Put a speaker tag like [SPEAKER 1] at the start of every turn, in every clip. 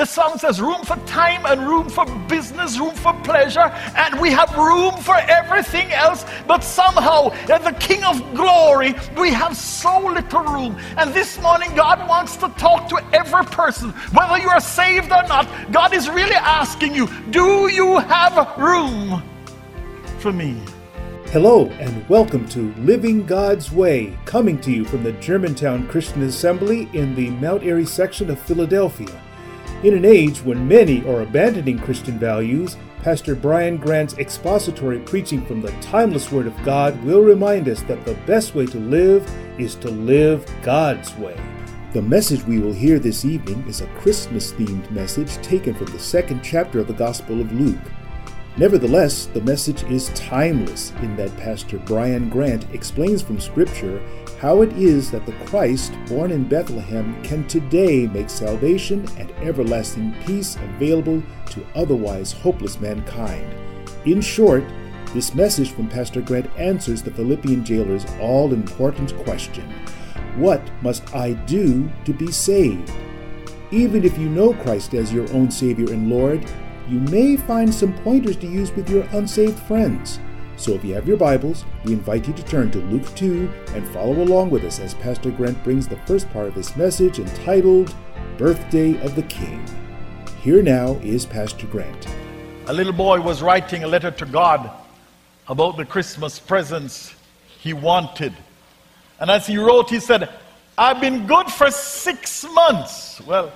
[SPEAKER 1] The song says room for time and room for business, room for pleasure, and we have room for everything else. But somehow, as the King of Glory, we have so little room. And this morning, God wants to talk to every person, whether you are saved or not. God is really asking you, do you have room for me?
[SPEAKER 2] Hello and welcome to Living God's Way, coming to you from the Germantown Christian Assembly in the Mount Airy section of Philadelphia. In an age when many are abandoning Christian values, Pastor Brian Grant's expository preaching from the timeless Word of God will remind us that the best way to live is to live God's way. The message we will hear this evening is a Christmas-themed message taken from the second chapter of the Gospel of Luke. Nevertheless, the message is timeless in that Pastor Brian Grant explains from Scripture how it is that the Christ born in Bethlehem can today make salvation and everlasting peace available to otherwise hopeless mankind. In short, this message from Pastor Grant answers the Philippian jailer's all-important question: what must I do to be saved? Even if you know Christ as your own Savior and Lord, you may find some pointers to use with your unsaved friends. So if you have your Bibles, we invite you to turn to Luke 2 and follow along with us as Pastor Grant brings the first part of this message entitled, Birthday of the King. Here now is Pastor Grant.
[SPEAKER 1] A little boy was writing a letter to God about the Christmas presents he wanted. And as he wrote, he said, I've been good for 6 months. Well,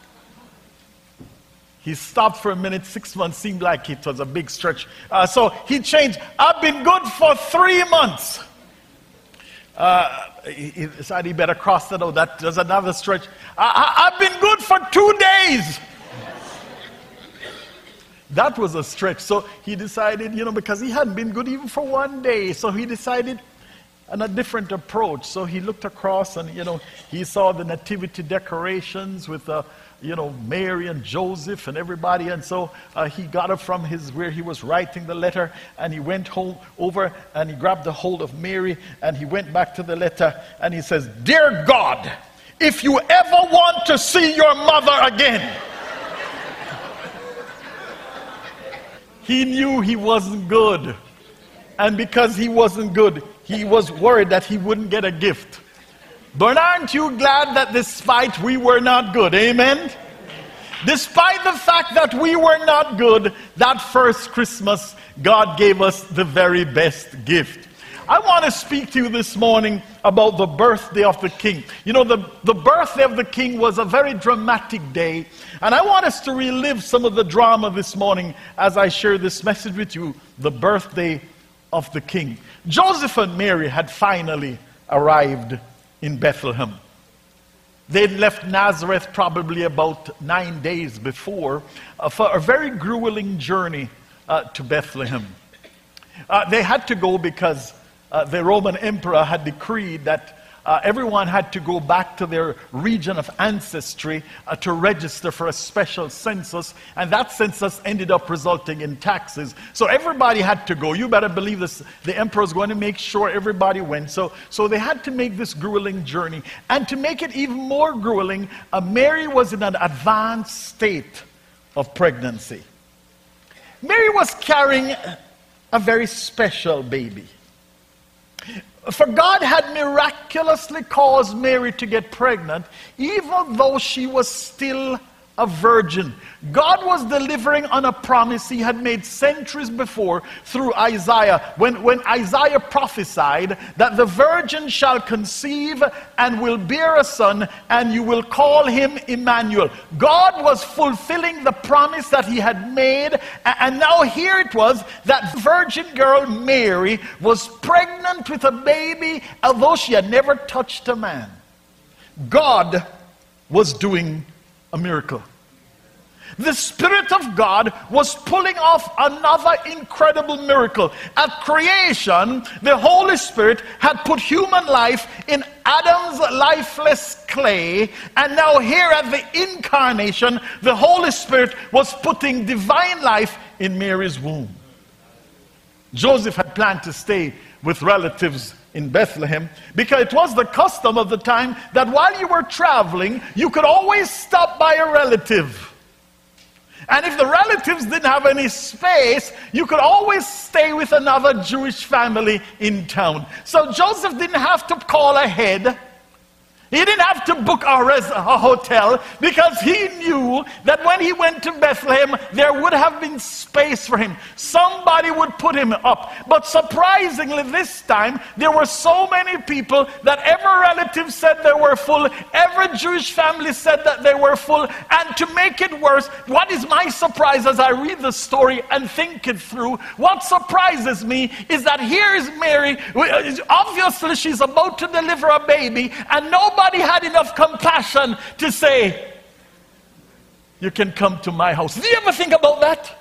[SPEAKER 1] he stopped for a minute. 6 months seemed like it was a big stretch. So he changed. I've been good for 3 months. He decided he better cross that out. That does another stretch. I've been good for 2 days. That was a stretch. So he decided, because he hadn't been good even for 1 day. So he decided on a different approach. So he looked across and, he saw the nativity decorations with Mary and Joseph and everybody, and so he got up from where he was writing the letter, and he went over and he grabbed the hold of Mary, and he went back to the letter, and he says, Dear God, if you ever want to see your mother again. He knew he wasn't good, and because he wasn't good, he was worried that he wouldn't get a gift. But aren't you glad that despite we were not good, amen? Despite the fact that we were not good, that first Christmas, God gave us the very best gift. I want to speak to you this morning about the birthday of the King. The birthday of the King was a very dramatic day. And I want us to relive some of the drama this morning as I share this message with you, the birthday of the King. Joseph and Mary had finally arrived in Bethlehem. They'd left Nazareth probably about 9 days before for a very grueling journey to Bethlehem. They had to go because the Roman emperor had decreed that everyone had to go back to their region of ancestry to register for a special census, and that census ended up resulting in taxes. So everybody had to go. You better believe this. The emperor was going to make sure everybody went. So they had to make this grueling journey. And to make it even more grueling, Mary was in an advanced state of pregnancy. Mary was carrying a very special baby. For God had miraculously caused Mary to get pregnant, even though she was still a virgin. God was delivering on a promise he had made centuries before through Isaiah. When Isaiah prophesied that the virgin shall conceive and will bear a son, and you will call him Emmanuel. God was fulfilling the promise that he had made, and now here it was that virgin girl Mary was pregnant with a baby, although she had never touched a man. God was doing a miracle. The Spirit of God was pulling off another incredible miracle. At creation, the Holy Spirit had put human life in Adam's lifeless clay, and now here at the incarnation, the Holy Spirit was putting divine life in Mary's womb. Joseph had planned to stay with relatives in Bethlehem because it was the custom of the time that while you were traveling, you could always stop by a relative. And if the relatives didn't have any space, you could always stay with another Jewish family in town. So Joseph didn't have to call ahead. He didn't have to book a hotel, because he knew that when he went to Bethlehem, there would have been space for him. Somebody would put him up. But surprisingly this time, there were so many people that every relative said they were full. Every Jewish family said that they were full. And to make it worse, what is my surprise as I read the story and think it through, what surprises me is that here is Mary. Obviously, she's about to deliver a baby, and nobody had enough compassion to say, you can come to my house. Do you ever think about that?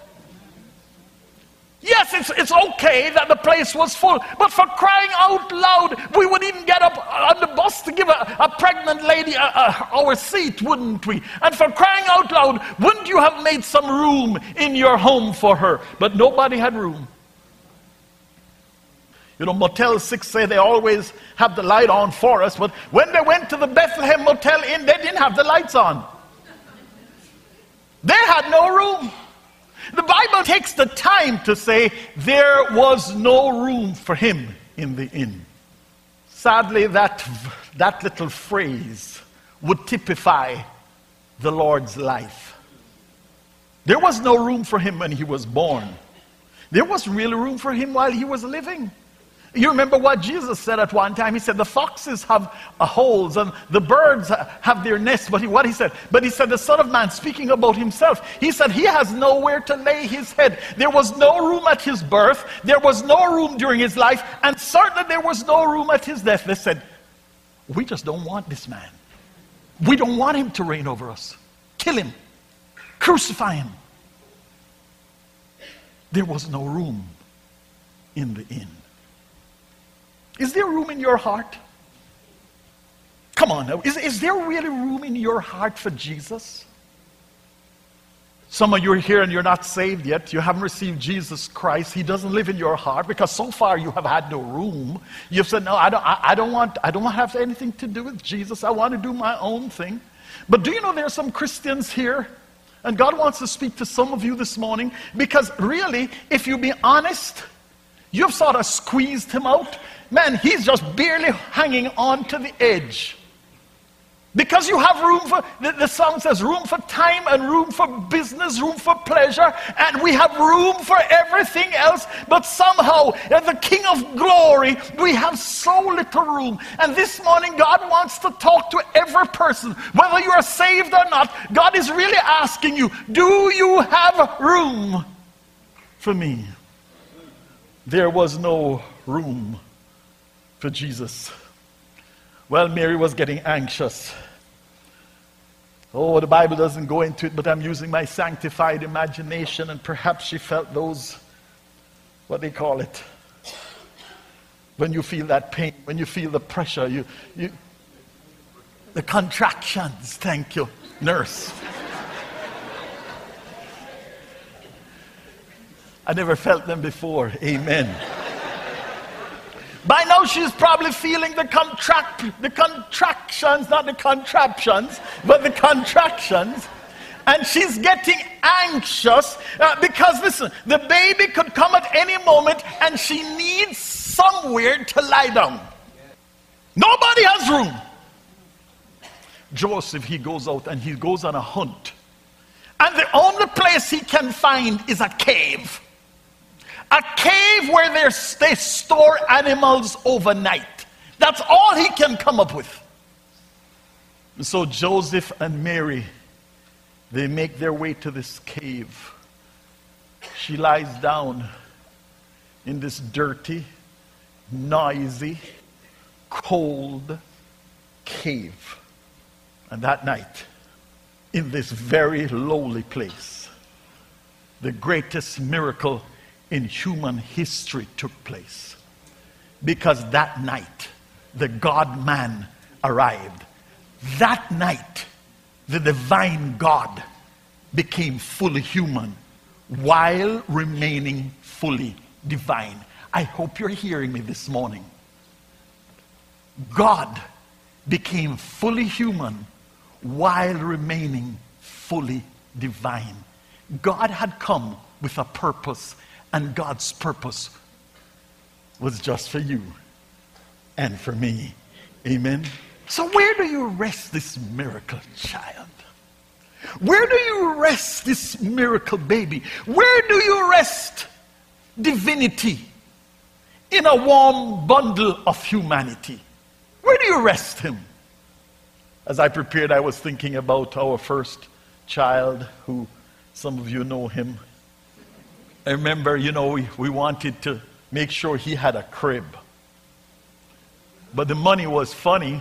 [SPEAKER 1] Yes, it's okay that the place was full, but for crying out loud, we would even get up on the bus to give a pregnant lady our seat, wouldn't we? And for crying out loud, wouldn't you have made some room in your home for her? But nobody had room. You know, Motel 6 say they always have the light on for us, but when they went to the Bethlehem Motel Inn, they didn't have the lights on. They had no room. The Bible takes the time to say there was no room for him in the inn. Sadly, that little phrase would typify the Lord's life. There was no room for him when he was born. There was really room for him while he was living. You remember what Jesus said at one time? He said, the foxes have holes and the birds have their nests. But what he said? But he said, the Son of Man, speaking about himself, he said he has nowhere to lay his head. There was no room at his birth. There was no room during his life. And certainly there was no room at his death. They said, we just don't want this man. We don't want him to reign over us. Kill him. Crucify him. There was no room in the inn. Is there room in your heart? Come on now. Is there really room in your heart for Jesus? Some of you are here and you're not saved yet. You haven't received Jesus Christ. He doesn't live in your heart because so far you have had no room. You've said, no, I don't want to have anything to do with Jesus. I want to do my own thing. But do you know there are some Christians here? And God wants to speak to some of you this morning, because really, if you be honest, you've sort of squeezed him out. Man, he's just barely hanging on to the edge. Because you have room for, the song says, room for time and room for business, room for pleasure, and we have room for everything else, but somehow, as the King of Glory, we have so little room. And this morning, God wants to talk to every person, whether you are saved or not. God is really asking you, do you have room for me? There was no room for Jesus. Well, Mary was getting anxious. Oh, the Bible doesn't go into it, but I'm using my sanctified imagination, and perhaps she felt those, what they call it, when you feel that pain, when you feel the pressure, the contractions. Thank you, nurse. I never felt them before. Amen. By now she's probably feeling the contractions, not the contraptions, but the contractions. And she's getting anxious because, listen, the baby could come at any moment and she needs somewhere to lie down. Nobody has room. Joseph, he goes out and he goes on a hunt. And the only place he can find is a cave. A cave where they store animals overnight. That's all he can come up with. And so Joseph and Mary, they make their way to this cave. She lies down in this dirty, noisy, cold cave. And that night, in this very lowly place, the greatest miracle in human history took place. Because that night, the God-man arrived. That night, the divine God became fully human while remaining fully divine. I hope you're hearing me this morning. God became fully human while remaining fully divine. God had come with a purpose, and God's purpose was just for you and for me. Amen? So where do you rest this miracle child? Where do you rest this miracle baby? Where do you rest divinity in a warm bundle of humanity? Where do you rest him? As I prepared, I was thinking about our first child, who some of you know him. I remember, we wanted to make sure he had a crib. But the money was funny.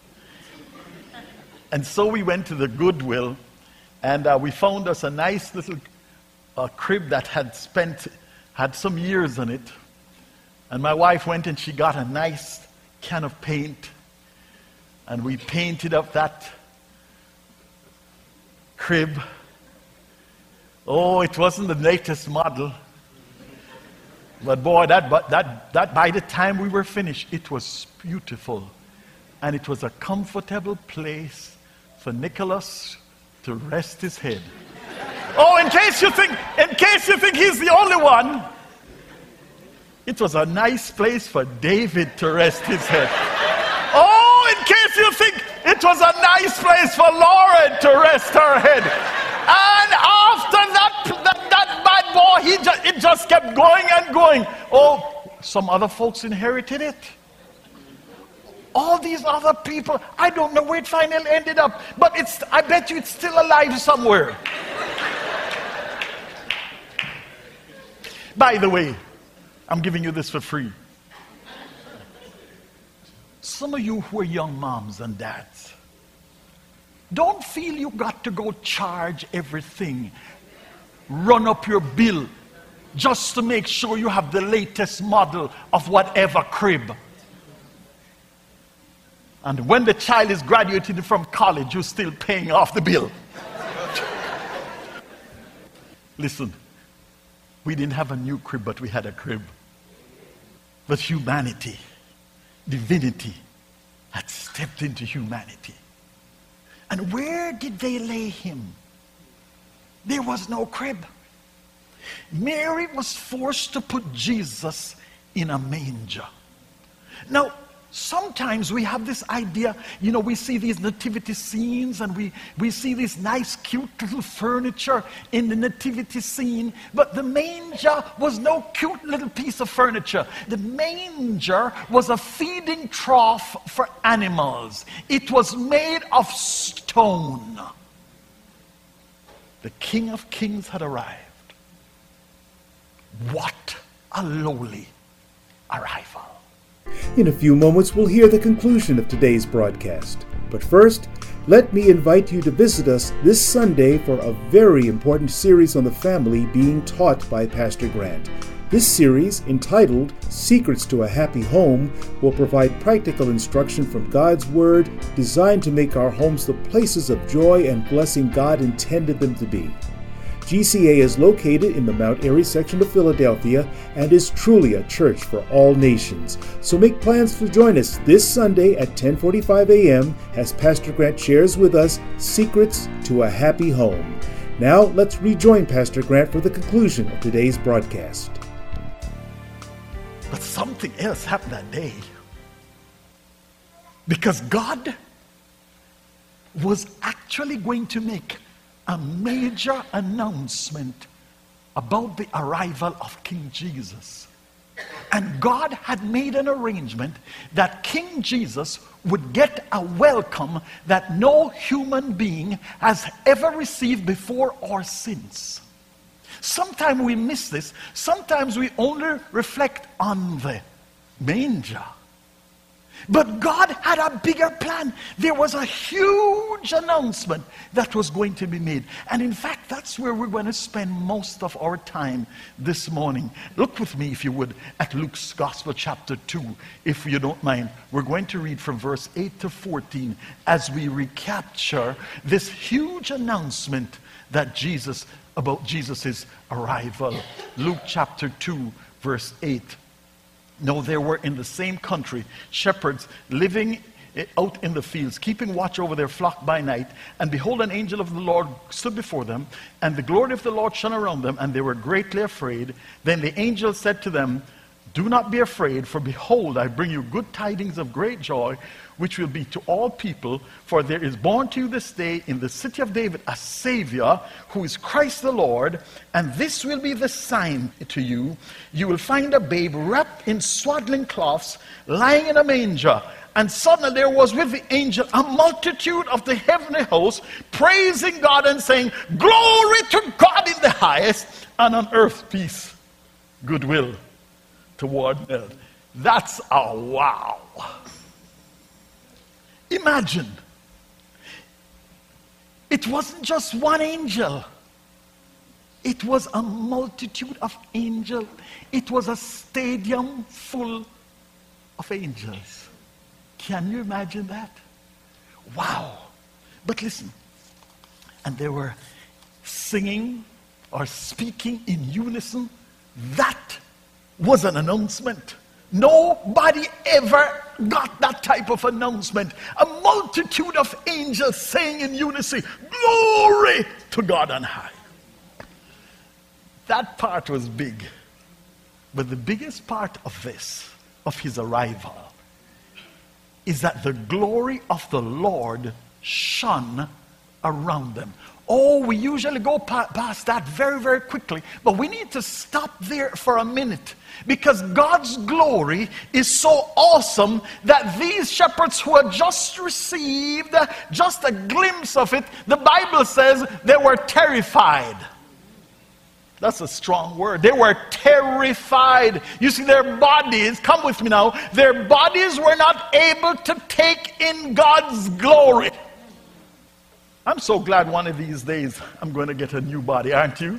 [SPEAKER 1] And so we went to the Goodwill, and we found us a nice little crib that had some years on it. And my wife went and she got a nice can of paint, and we painted up that crib. Oh, it wasn't the latest model. But boy, that by the time we were finished, it was beautiful. And it was a comfortable place for Nicholas to rest his head. Oh, in case you think he's the only one, it was a nice place for David to rest his head. Oh, in case you think it was a nice place for Lauren to rest her head. And after that bad boy, it just kept going and going. Oh, some other folks inherited it. All these other people, I don't know where it finally ended up, but I bet you it's still alive somewhere. By the way, I'm giving you this for free. Some of you who are young moms and dads, don't feel you got to go charge everything, run up your bill, just to make sure you have the latest model of whatever crib. And when the child is graduating from college, you're still paying off the bill. Listen, we didn't have a new crib, but we had a crib. But humanity, divinity, had stepped into humanity. And where did they lay him? There was no crib. Mary was forced to put Jesus in a manger. Now, sometimes we have this idea, we see these nativity scenes and we see this nice, cute little furniture in the nativity scene, but the manger was no cute little piece of furniture. The manger was a feeding trough for animals. It was made of stone. The King of Kings had arrived. What a lowly arrival.
[SPEAKER 2] In a few moments, we'll hear the conclusion of today's broadcast. But first, let me invite you to visit us this Sunday for a very important series on the family being taught by Pastor Grant. This series, entitled Secrets to a Happy Home, will provide practical instruction from God's Word designed to make our homes the places of joy and blessing God intended them to be. GCA is located in the Mount Airy section of Philadelphia and is truly a church for all nations. So make plans to join us this Sunday at 10:45 a.m. as Pastor Grant shares with us Secrets to a Happy Home. Now let's rejoin Pastor Grant for the conclusion of today's broadcast.
[SPEAKER 1] But something else happened that day. Because God was actually going to make a major announcement about the arrival of King Jesus. And God had made an arrangement that King Jesus would get a welcome that no human being has ever received before or since. Sometimes we miss this. Sometimes we only reflect on the manger. But God had a bigger plan. There was a huge announcement that was going to be made. And in fact, that's where we're going to spend most of our time this morning. Look with me, if you would, at Luke's Gospel, chapter 2, if you don't mind. We're going to read from verse 8 to 14 as we recapture this huge announcement that about Jesus' arrival. Luke chapter 2, verse 8. Now there were in the same country shepherds living out in the fields, keeping watch over their flock by night. And behold, an angel of the Lord stood before them, and the glory of the Lord shone around them, and they were greatly afraid. Then the angel said to them, do not be afraid, for behold, I bring you good tidings of great joy, which will be to all people. For there is born to you this day in the city of David a Savior, who is Christ the Lord. And this will be the sign to you. You will find a babe wrapped in swaddling cloths, lying in a manger. And suddenly there was with the angel a multitude of the heavenly hosts, praising God and saying, glory to God in the highest, and on earth peace, goodwill toward men. That's a wow. Imagine, it wasn't just one angel. It was a multitude of angels. It was a stadium full of angels. Can you imagine that? Wow. But listen, and they were singing or speaking in unison. That was an announcement. Nobody ever got that type of announcement. A multitude of angels saying in unison, glory to God on high. That part was big. But the biggest part of this, of his arrival, is that the glory of the Lord shone around them. Oh, we usually go past that very, very quickly. But we need to stop there for a minute. Because God's glory is so awesome that these shepherds who had just received just a glimpse of it, the Bible says they were terrified. That's a strong word. They were terrified. You see, their bodies, come with me now, their bodies were not able to take in God's glory. I'm so glad one of these days I'm going to get a new body, aren't you?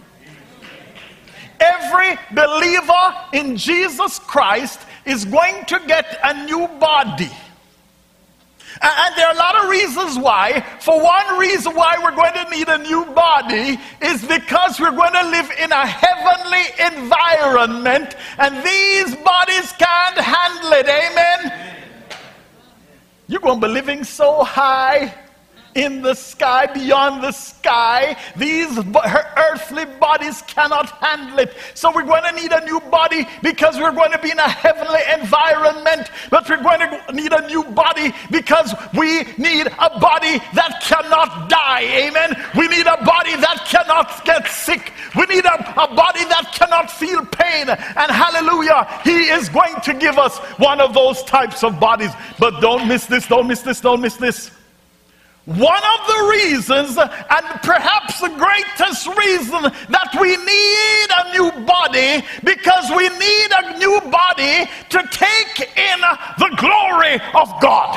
[SPEAKER 1] Every believer in Jesus Christ is going to get a new body. And there are a lot of reasons why. For one reason why we're going to need a new body is because we're going to live in a heavenly environment, and these bodies can't handle it. Amen? You're going to be living so high in the sky, beyond the sky. These earthly bodies cannot handle it. So we're going to need a new body because we're going to be in a heavenly environment. But we're going to need a new body because we need a body that cannot die. Amen. We need a body that cannot get sick. We need a body that cannot feel pain. And hallelujah, he is going to give us one of those types of bodies. But don't miss this, don't miss this, don't miss this. One of the reasons, and perhaps the greatest reason, that we need a new body, because we need a new body to take in the glory of God.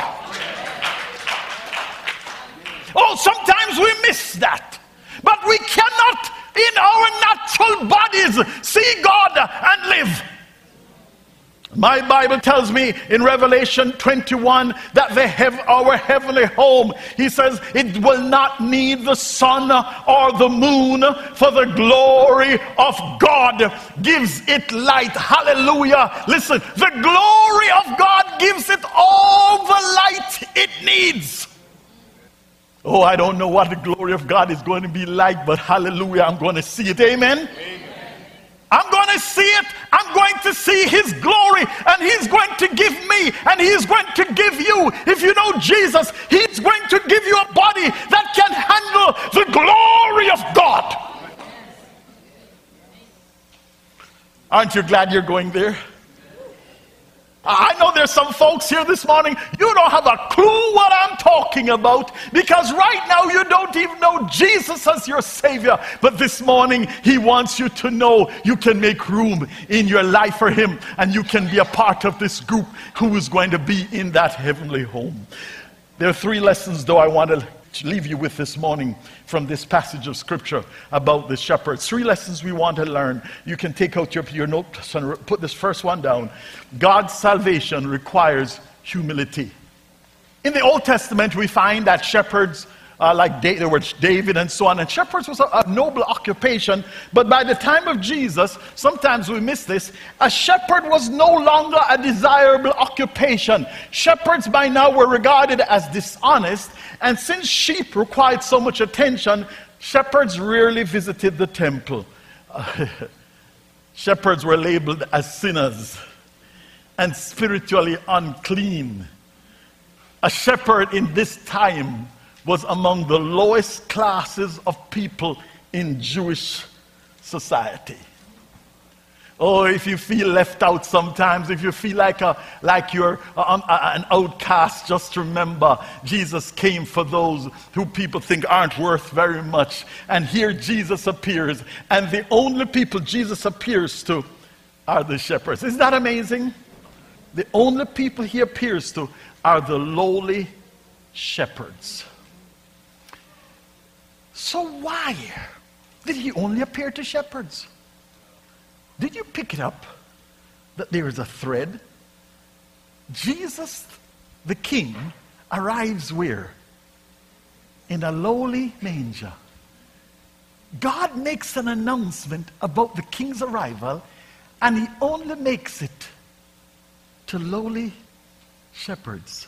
[SPEAKER 1] Oh, sometimes we miss that. But we cannot, in our natural bodies, see God and live. My Bible tells me in Revelation 21 that our heavenly home, he says, it will not need the sun or the moon, for the glory of God gives it light. Hallelujah. Listen, the glory of God gives it all the light it needs. Oh, I don't know what the glory of God is going to be like, but hallelujah, I'm going to see it. Amen? Amen. I'm going to see it. I'm going to see his glory, and he's going to give me, and he's going to give you. If you know Jesus, he's going to give you a body that can handle the glory of God. Aren't you glad you're going there? I know there's some folks here this morning, you don't have a clue what I'm talking about, because right now you don't even know Jesus as your Savior. But this morning he wants you to know you can make room in your life for him, and you can be a part of this group who is going to be in that heavenly home. There are 3 lessons though I want to leave you with this morning from this passage of scripture about the shepherds. 3 lessons we want to learn. You can take out your notes and put this first one down. God's salvation requires humility. In the Old Testament we find that shepherds there were David and so on. And shepherds was a noble occupation. But by the time of Jesus, sometimes we miss this, a shepherd was no longer a desirable occupation. Shepherds by now were regarded as dishonest. And since sheep required so much attention, shepherds rarely visited the temple. Shepherds were labeled as sinners and spiritually unclean. A shepherd in this time was among the lowest classes of people in Jewish society. Oh, if you feel left out sometimes, if you feel like you're an outcast, just remember Jesus came for those who people think aren't worth very much. And here Jesus appears, and the only people Jesus appears to are the shepherds. Isn't that amazing? The only people he appears to are the lowly shepherds. So why did he only appear to shepherds? Did you pick it up that there is a thread? Jesus, the King, arrives where? In a lowly manger. God makes an announcement about the King's arrival, and he only makes it to lowly shepherds.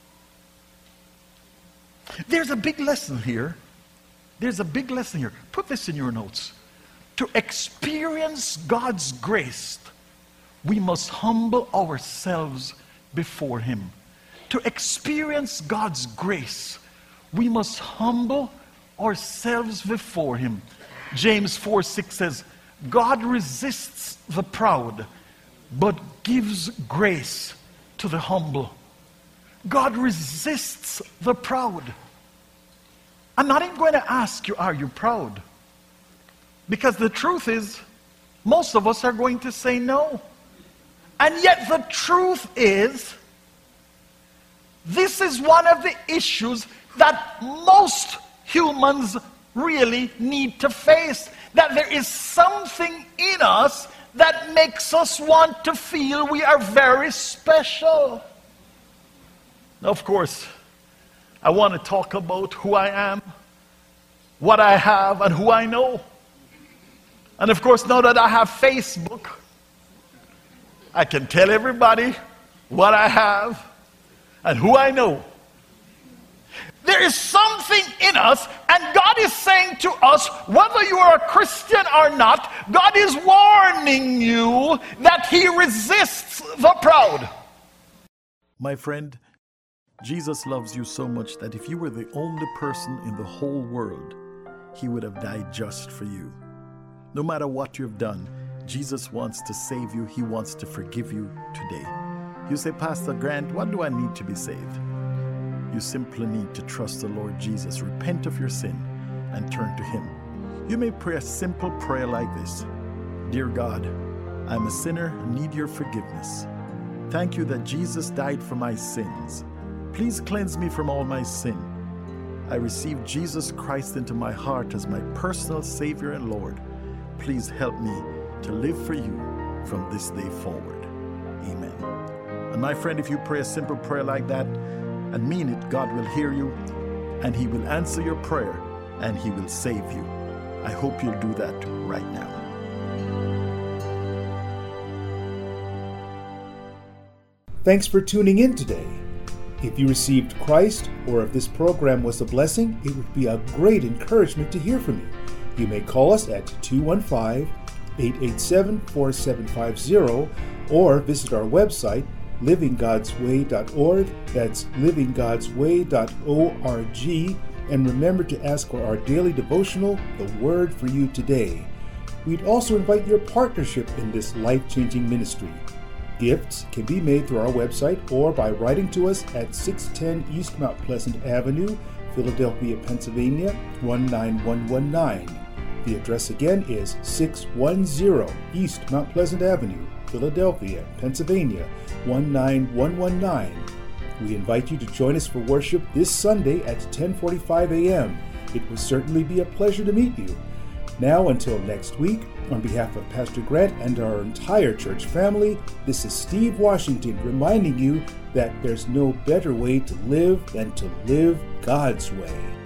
[SPEAKER 1] There's a big lesson here. There's a big lesson here. Put this in your notes. To experience God's grace, we must humble ourselves before him. To experience God's grace, we must humble ourselves before him. James 4:6 says, God resists the proud, but gives grace to the humble. God resists the proud. I'm not even going to ask you, are you proud? Because the truth is, most of us are going to say no. And yet the truth is, this is one of the issues that most humans really need to face. That there is something in us that makes us want to feel we are very special. Now, of course, I want to talk about who I am, what I have, and who I know. And of course, now that I have Facebook, I can tell everybody what I have and who I know. There is something in us, and God is saying to us, whether you are a Christian or not, God is warning you that he resists the proud.
[SPEAKER 3] My friend, Jesus loves you so much that if you were the only person in the whole world, he would have died just for you. No matter what you've done, Jesus wants to save you. He wants to forgive you today. You say, Pastor Grant, what do I need to be saved? You simply need to trust the Lord Jesus, repent of your sin, and turn to him. You may pray a simple prayer like this. Dear God, I'm a sinner and need your forgiveness. Thank you that Jesus died for my sins. Please cleanse me from all my sin. I receive Jesus Christ into my heart as my personal Savior and Lord. Please help me to live for you from this day forward. Amen. And my friend, if you pray a simple prayer like that and mean it, God will hear you and he will answer your prayer and he will save you. I hope you'll do that right now.
[SPEAKER 2] Thanks for tuning in today. If you received Christ, or if this program was a blessing, it would be a great encouragement to hear from you. You may call us at 215-887-4750 or visit our website, livinggodsway.org. That's livinggodsway.org. And remember to ask for our daily devotional, The Word for You Today. We'd also invite your partnership in this life-changing ministry. Gifts can be made through our website or by writing to us at 610 East Mount Pleasant Avenue, Philadelphia, Pennsylvania, 19119. The address again is 610 East Mount Pleasant Avenue, Philadelphia, Pennsylvania, 19119. We invite you to join us for worship this Sunday at 10:45 a.m. It will certainly be a pleasure to meet you. Now, until next week, on behalf of Pastor Grant and our entire church family, this is Steve Washington reminding you that there's no better way to live than to live God's way.